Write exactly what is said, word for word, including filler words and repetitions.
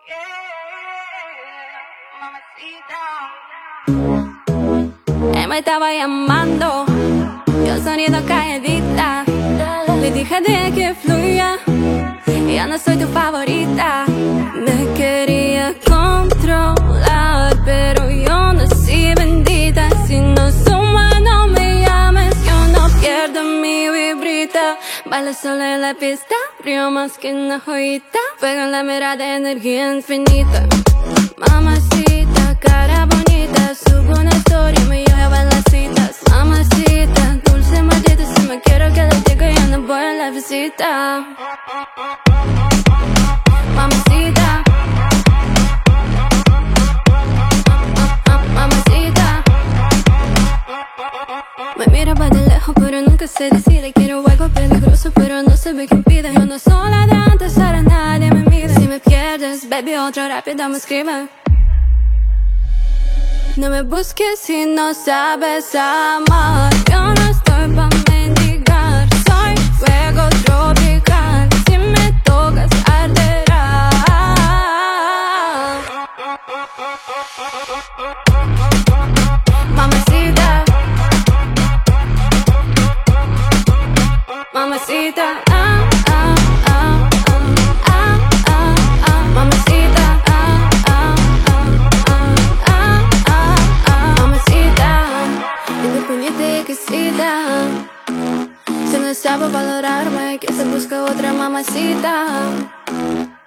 Él me estaba llamando, yo sonido calladita. Le dije de que fluya, ya no soy tu favorita. Me quería controlar, pero yo nací bendita. Si no suma, no me llames, yo no pierdo mi vibrita. Bailo sola en la pista, brillo más que una joyita. Fuego en la mirada, energía infinita. Mamacita, cara bonita, subo una historia y me lleva a las citas. Mamacita, dulce maldita, si me quiero quedar digo yo no voy a la visita. Mamacita, mamacita. Me miraba de lejos pero nunca se decide. Quiero algo peligroso pero no se ve quién pide. Yo no soy la de antes, ahora nadie me mide. Si me pierdes, baby, otro rápido me escribe. No me busques si no sabes amar. Yo no estoy pa' mendigar. Soy fuego tropical. Si me tocas arderá. Mamacita, mamacita, ah, ah, ah, ah, ah, ah, ah, mamacita, ah, ah, ah, ah, ah, ah, mamacita, independiente y quesita. Si no sabe valorarme, que se busca otra mamacita.